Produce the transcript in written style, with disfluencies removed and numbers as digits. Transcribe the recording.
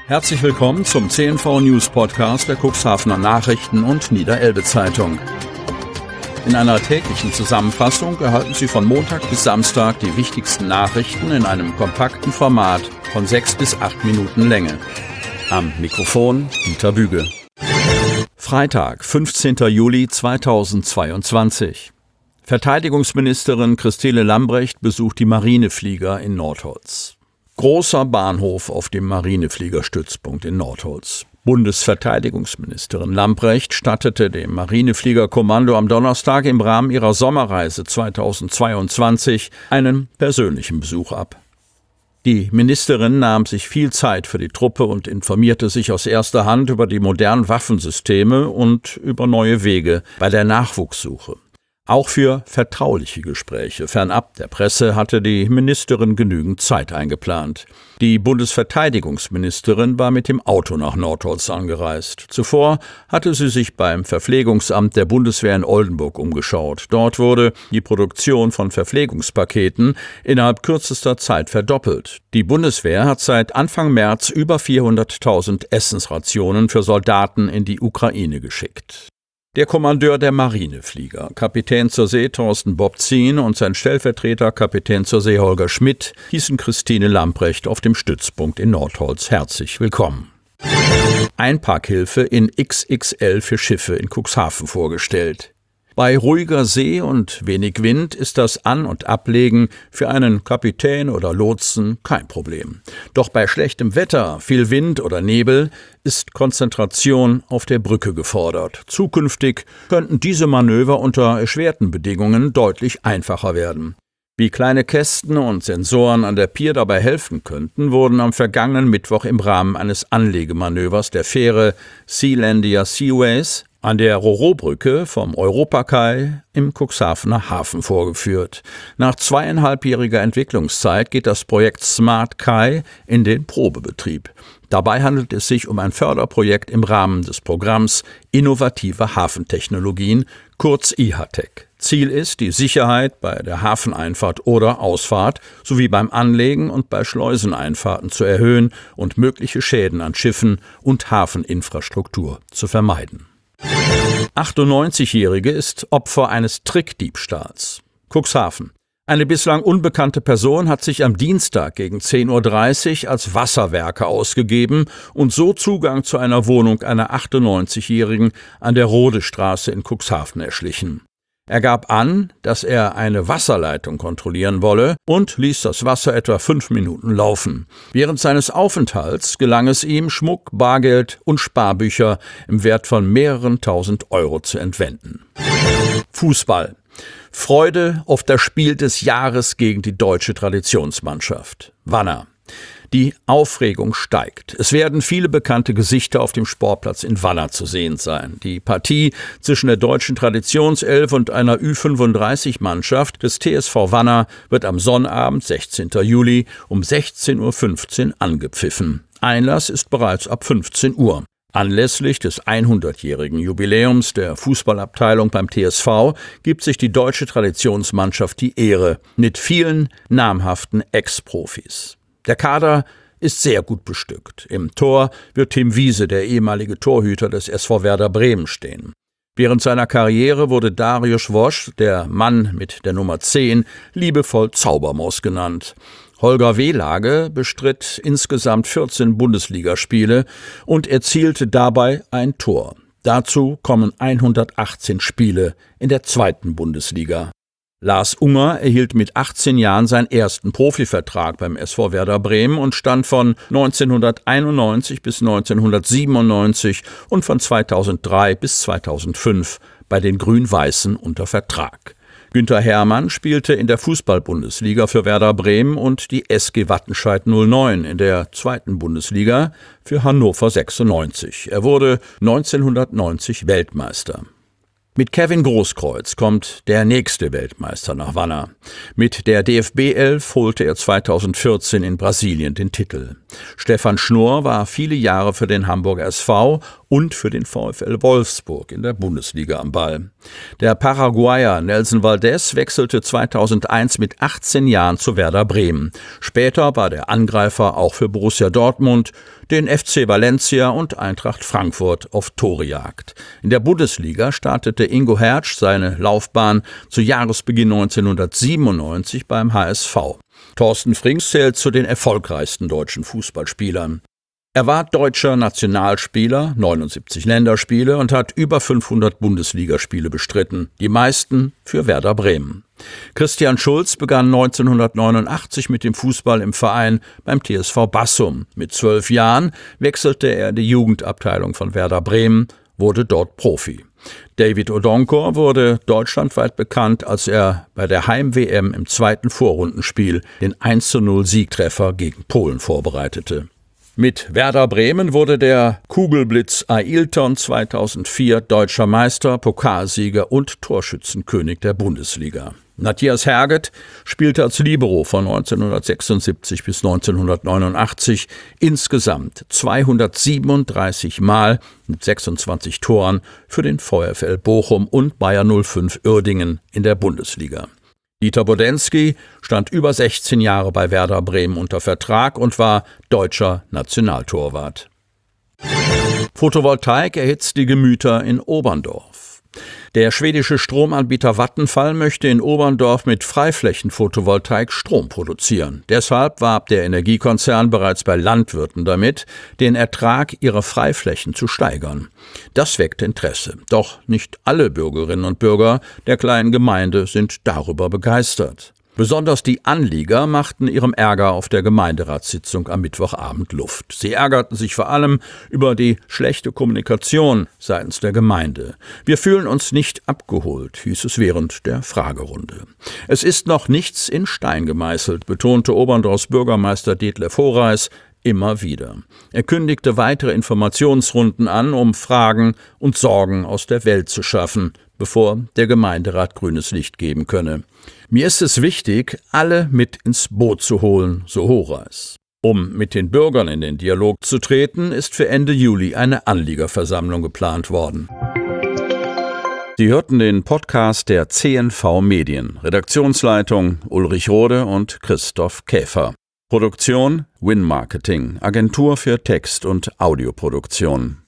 Herzlich willkommen zum CNV News Podcast der Cuxhavener Nachrichten und Niederelbe-Zeitung. In einer täglichen Zusammenfassung erhalten Sie von Montag bis Samstag die wichtigsten Nachrichten in einem kompakten Format von 6 bis 8 Minuten Länge. Am Mikrofon Dieter Büge. Freitag, 15. Juli 2022. Verteidigungsministerin Christine Lambrecht besucht die Marineflieger in Nordholz. Großer Bahnhof auf dem Marinefliegerstützpunkt in Nordholz. Bundesverteidigungsministerin Lambrecht stattete dem Marinefliegerkommando am Donnerstag im Rahmen ihrer Sommerreise 2022 einen persönlichen Besuch ab. Die Ministerin nahm sich viel Zeit für die Truppe und informierte sich aus erster Hand über die modernen Waffensysteme und über neue Wege bei der Nachwuchssuche. Auch für vertrauliche Gespräche fernab der Presse hatte die Ministerin genügend Zeit eingeplant. Die Bundesverteidigungsministerin war mit dem Auto nach Nordholz angereist. Zuvor hatte sie sich beim Verpflegungsamt der Bundeswehr in Oldenburg umgeschaut. Dort wurde die Produktion von Verpflegungspaketen innerhalb kürzester Zeit verdoppelt. Die Bundeswehr hat seit Anfang März über 400.000 Essensrationen für Soldaten in die Ukraine geschickt. Der Kommandeur der Marineflieger, Kapitän zur See Thorsten Bobzien und sein Stellvertreter Kapitän zur See Holger Schmidt hießen Christine Lambrecht auf dem Stützpunkt in Nordholz herzlich willkommen. Einparkhilfe in XXL für Schiffe in Cuxhaven vorgestellt. Bei ruhiger See und wenig Wind ist das An- und Ablegen für einen Kapitän oder Lotsen kein Problem. Doch bei schlechtem Wetter, viel Wind oder Nebel ist Konzentration auf der Brücke gefordert. Zukünftig könnten diese Manöver unter erschwerten Bedingungen deutlich einfacher werden. Wie kleine Kästen und Sensoren an der Pier dabei helfen könnten, wurden am vergangenen Mittwoch im Rahmen eines Anlegemanövers der Fähre Sealandia Seaways an der Roro-Brücke vom Europakai im Cuxhavener Hafen vorgeführt. Nach 2,5-jähriger Entwicklungszeit geht das Projekt Smart Kai in den Probebetrieb. Dabei handelt es sich um ein Förderprojekt im Rahmen des Programms Innovative Hafentechnologien, kurz IHATEC. Ziel ist, die Sicherheit bei der Hafeneinfahrt oder Ausfahrt sowie beim Anlegen und bei Schleuseneinfahrten zu erhöhen und mögliche Schäden an Schiffen und Hafeninfrastruktur zu vermeiden. 98-Jährige ist Opfer eines Trickdiebstahls. Cuxhaven. Eine bislang unbekannte Person hat sich am Dienstag gegen 10:30 Uhr als Wasserwerker ausgegeben und so Zugang zu einer Wohnung einer 98-Jährigen an der Rodestraße in Cuxhaven erschlichen. Er gab an, dass er eine Wasserleitung kontrollieren wolle und ließ das Wasser etwa 5 Minuten laufen. Während seines Aufenthalts gelang es ihm, Schmuck, Bargeld und Sparbücher im Wert von mehreren tausend Euro zu entwenden. Fußball. Freude auf das Spiel des Jahres gegen die deutsche Traditionsmannschaft. Wanner. Die Aufregung steigt. Es werden viele bekannte Gesichter auf dem Sportplatz in Wanner zu sehen sein. Die Partie zwischen der deutschen Traditionself und einer Ü35-Mannschaft des TSV Wanner wird am Sonnabend, 16. Juli, um 16:15 Uhr angepfiffen. Einlass ist bereits ab 15 Uhr. Anlässlich des 100-jährigen Jubiläums der Fußballabteilung beim TSV gibt sich die deutsche Traditionsmannschaft die Ehre mit vielen namhaften Ex-Profis. Der Kader ist sehr gut bestückt. Im Tor wird Tim Wiese, der ehemalige Torhüter des SV Werder Bremen, stehen. Während seiner Karriere wurde Dariusz Wosch, der Mann mit der Nummer 10, liebevoll Zaubermaus genannt. Holger Wehlage bestritt insgesamt 14 Bundesligaspiele und erzielte dabei ein Tor. Dazu kommen 118 Spiele in der 2. Bundesliga. Lars Unger erhielt mit 18 Jahren seinen ersten Profivertrag beim SV Werder Bremen und stand von 1991 bis 1997 und von 2003 bis 2005 bei den Grün-Weißen unter Vertrag. Günter Hermann spielte in der Fußball-Bundesliga für Werder Bremen und die SG Wattenscheid 09 in der 2. Bundesliga für Hannover 96. Er wurde 1990 Weltmeister. Mit Kevin Großkreuz kommt der nächste Weltmeister nach Wanner. Mit der DFB-11 holte er 2014 in Brasilien den Titel. Stefan Schnorr war viele Jahre für den Hamburger SV und für den VfL Wolfsburg in der Bundesliga am Ball. Der Paraguayer Nelson Valdez wechselte 2001 mit 18 Jahren zu Werder Bremen. Später war der Angreifer auch für Borussia Dortmund, den FC Valencia und Eintracht Frankfurt auf Torejagd. In der Bundesliga startete Ingo Hertzsch seine Laufbahn zu Jahresbeginn 1997 beim HSV. Thorsten Frings zählt zu den erfolgreichsten deutschen Fußballspielern. Er war deutscher Nationalspieler, 79 Länderspiele und hat über 500 Bundesligaspiele bestritten, die meisten für Werder Bremen. Christian Schulz begann 1989 mit dem Fußball im Verein beim TSV Bassum. Mit 12 Jahren wechselte er in die Jugendabteilung von Werder Bremen, wurde dort Profi. David Odonkor wurde deutschlandweit bekannt, als er bei der Heim-WM im zweiten Vorrundenspiel den 1:0-Siegtreffer gegen Polen vorbereitete. Mit Werder Bremen wurde der Kugelblitz Ailton 2004 deutscher Meister, Pokalsieger und Torschützenkönig der Bundesliga. Matthias Herget spielte als Libero von 1976 bis 1989 insgesamt 237 Mal mit 26 Toren für den VfL Bochum und Bayer 05 Uerdingen in der Bundesliga. Dieter Bodensky stand über 16 Jahre bei Werder Bremen unter Vertrag und war deutscher Nationaltorwart. Photovoltaik erhitzt die Gemüter in Oberndorf. Der schwedische Stromanbieter Vattenfall möchte in Oberndorf mit Freiflächen-Photovoltaik Strom produzieren. Deshalb warb der Energiekonzern bereits bei Landwirten damit, den Ertrag ihrer Freiflächen zu steigern. Das weckt Interesse. Doch nicht alle Bürgerinnen und Bürger der kleinen Gemeinde sind darüber begeistert. Besonders die Anlieger machten ihrem Ärger auf der Gemeinderatssitzung am Mittwochabend Luft. Sie ärgerten sich vor allem über die schlechte Kommunikation seitens der Gemeinde. Wir fühlen uns nicht abgeholt, hieß es während der Fragerunde. Es ist noch nichts in Stein gemeißelt, betonte Oberndorfs Bürgermeister Detlef Horeis immer wieder. Er kündigte weitere Informationsrunden an, um Fragen und Sorgen aus der Welt zu schaffen, bevor der Gemeinderat grünes Licht geben könne. Mir ist es wichtig, alle mit ins Boot zu holen, so Horeis. Um mit den Bürgern in den Dialog zu treten, ist für Ende Juli eine Anliegerversammlung geplant worden. Sie hörten den Podcast der CNV Medien. Redaktionsleitung Ulrich Rode und Christoph Käfer. Produktion Win Marketing, Agentur für Text- und Audioproduktion.